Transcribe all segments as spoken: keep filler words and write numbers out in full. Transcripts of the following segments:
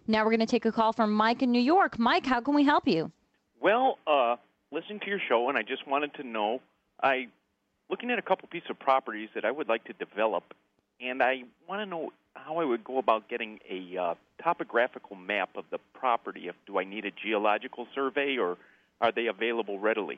Now we're going to take a call from Mike in New York. Mike, how can we help you? Well, uh, listening to your show, and I just wanted to know, I looking at a couple pieces of properties that I would like to develop, and I want to know how I would go about getting a uh, topographical map of the property. If do I need a geological survey, or are they available readily?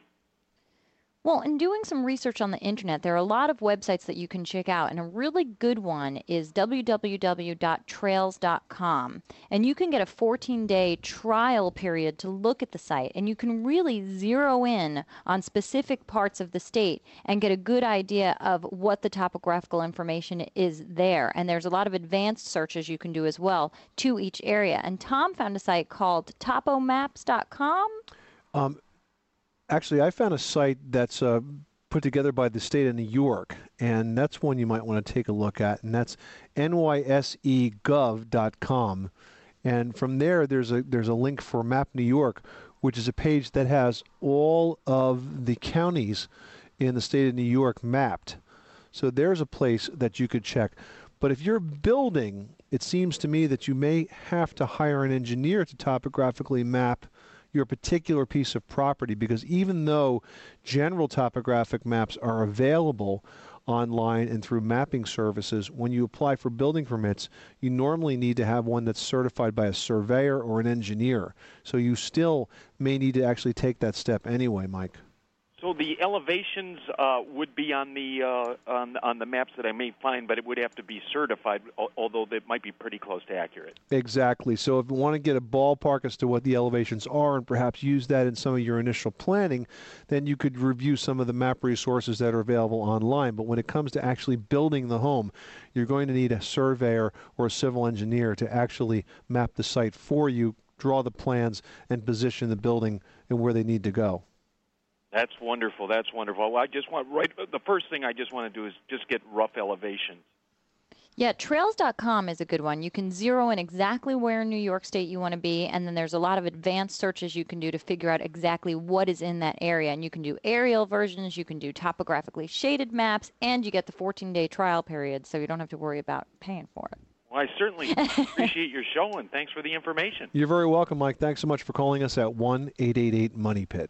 Well, in doing some research on the internet, there are a lot of websites that you can check out, and a really good one is w w w dot trails dot com. And you can get a fourteen-day trial period to look at the site, and you can really zero in on specific parts of the state and get a good idea of what the topographical information is there. And there's a lot of advanced searches you can do as well to each area. And Tom found a site called topo maps dot com. Um, Actually, I found a site that's uh, put together by the state of New York, and that's one you might want to take a look at, and that's N Y S E gov dot com. And from there, there's a there's a link for Map New York, which is a page that has all of the counties in the state of New York mapped. So there's a place that you could check. But if you're building, it seems to me that you may have to hire an engineer to topographically map your particular piece of property, because even though general topographic maps are available online and through mapping services, when you apply for building permits, you normally need to have one that's certified by a surveyor or an engineer. So you still may need to actually take that step anyway, Mike. So the elevations uh, would be on the uh, on, on the maps that I may find, but it would have to be certified, although they might be pretty close to accurate. Exactly. So if you want to get a ballpark as to what the elevations are and perhaps use that in some of your initial planning, then you could review some of the map resources that are available online. But when it comes to actually building the home, you're going to need a surveyor or a civil engineer to actually map the site for you, draw the plans, and position the building and where they need to go. That's wonderful. That's wonderful. Well, I just want right. The first thing I just want to do is just get rough elevations. Yeah, trails dot com is a good one. You can zero in exactly where in New York State you want to be, and then there's a lot of advanced searches you can do to figure out exactly what is in that area. And you can do aerial versions, you can do topographically shaded maps, and you get the fourteen-day trial period, so you don't have to worry about paying for it. Well, I certainly appreciate your show, and thanks for the information. You're very welcome, Mike. Thanks so much for calling us at one eight eight eight money pit.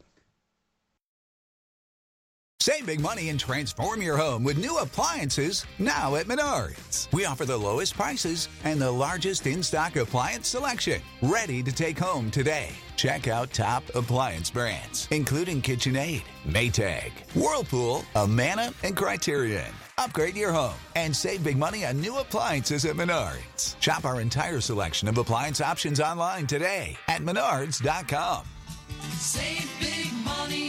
Save big money and transform your home with new appliances now at Menards. We offer the lowest prices and the largest in-stock appliance selection, ready to take home today. Check out top appliance brands, including KitchenAid, Maytag, Whirlpool, Amana, and Criterion. Upgrade your home and save big money on new appliances at Menards. Shop our entire selection of appliance options online today at menards dot com. Save big money